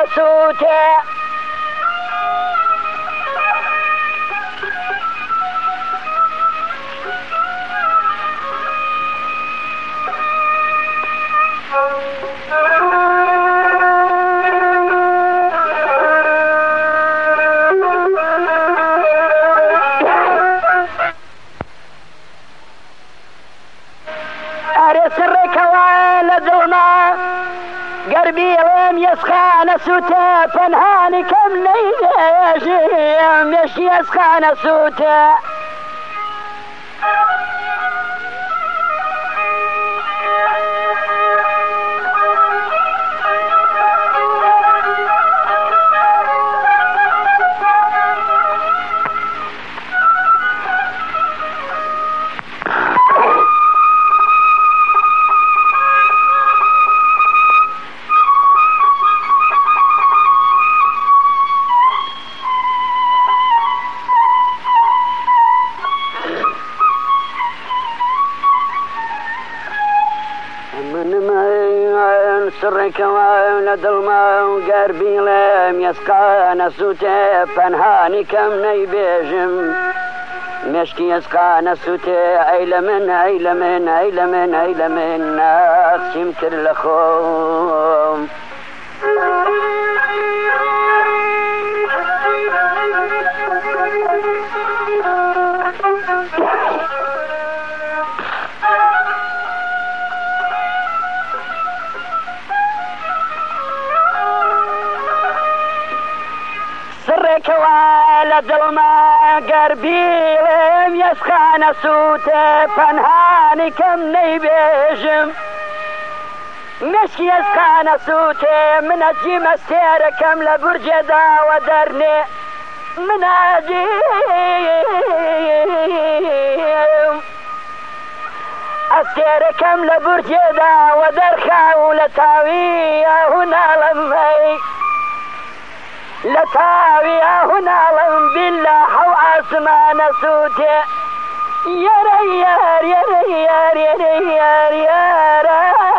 نسوته سرك وعلى ظلمة قربي وين يسخان سوته فنهاني كم ليش مش يسخان سوته سرك وعلى ظلمة وقربي لم يسقان سوته فنهاني كم نيبيجم مشكي يسقان سوته عيلمن عيلمن عيلمن عيلمن أقسم كل خوم سرك وعلى ظلمة قربي لم يسخان سوته فنهاني كم نيبيجم مش يسخان سوته من أجيم السير كم لبرجدا ودرني من أجيم السير كم لبرجدا ودرخا ولتاوية هنا لمي لتاوية هنا لم بالله وعسمان سوته يا ريار يا ريار يا ريار يا ريار